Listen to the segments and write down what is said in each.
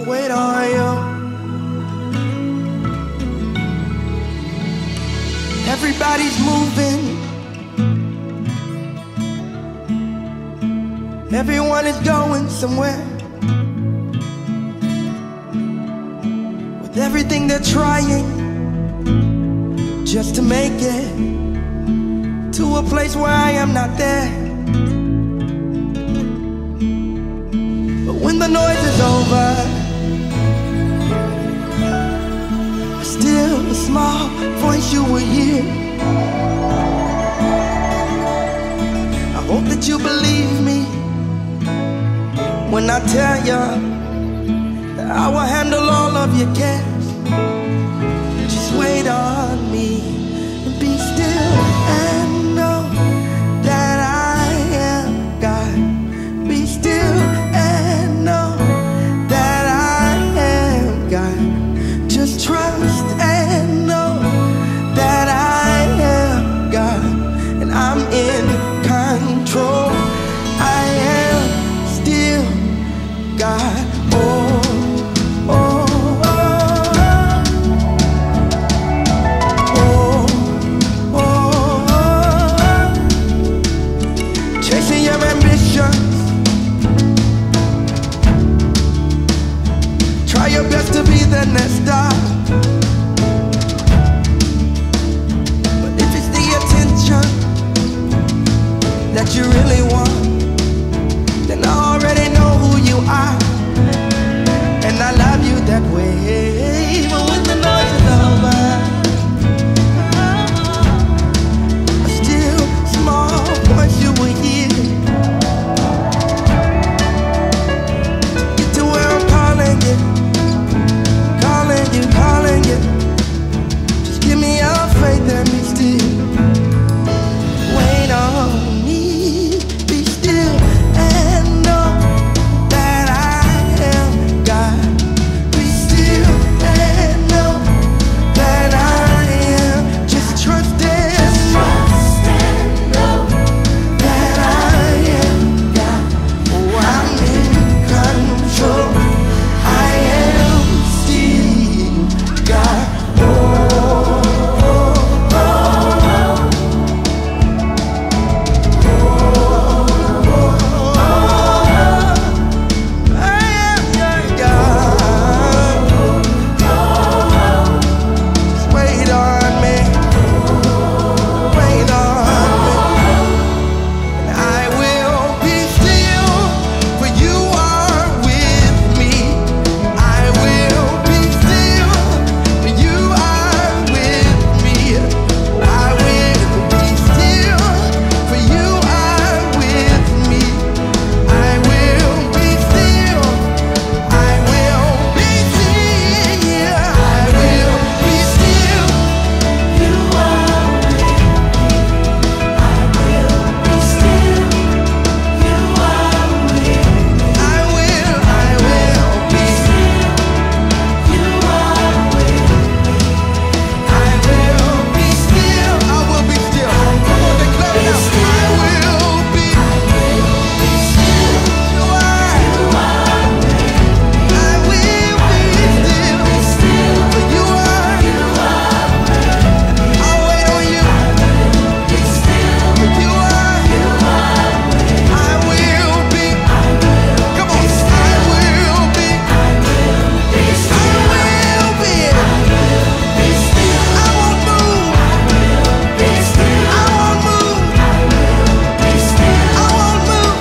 wait on you. Everybody's moving, everyone is going somewhere. With everything they're trying just to make it to a place where I am not there. But when the noise is over, still a small voice you will hear. I hope that you believe me when I tell you that I will handle all of your cares. Just wait on me and be still and know that I am God. Be still and know that I am God. Just trust and know that I am God, and I'm in control. I am still God. Oh, oh, oh, oh, oh. Chasing your ambitions, try your best to be the next star. But if it's the attention that you really want, then I already know who you are, and I love you that way. But when the noise is over, a still small voice you will hear. Get to where I'm calling you, calling you, calling you. Just give me your faith and be still. Wait on me, be still and know that I am God. Be still and know that I am. Just trust and know that I am God. Oh, I'm in control. I am still God. Oh, oh, oh, oh. I am your God. Just wait on me, wait on me, and I will be still, for you are with me. I will be still, for you are with me. I will be still, for you are with me. I will be still, I will be still, I will be still. You are with me. I will be still. You are with me. I will be still. You are with me. I will be still. I will be still. Come on, declare it out. I will be still. You are. I will be still. For you are. I'll wait on you. For you are. I will be. Come on. I will be. I will be. I won't move. I won't move. I won't move.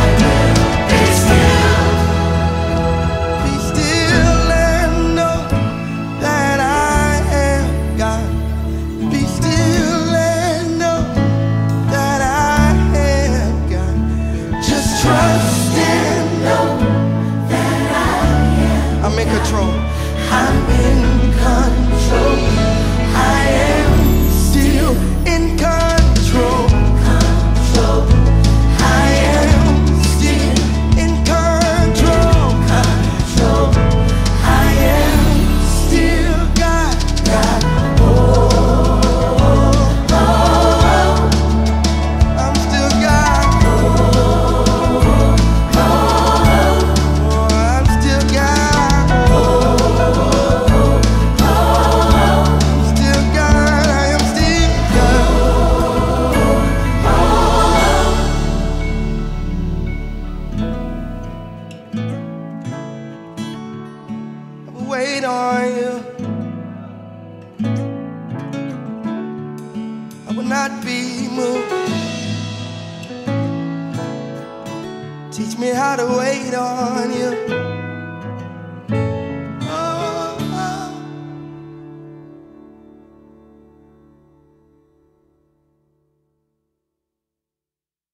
Be still and know that I am God. Be still and know that I am God. Just trust and know that I'm in control. I'm in control. I am still in control. I am still in control. I am still God. Oh, oh, oh. I'm still God. Oh, I'm still God. on you. I will not be moved. Teach me how to wait on you.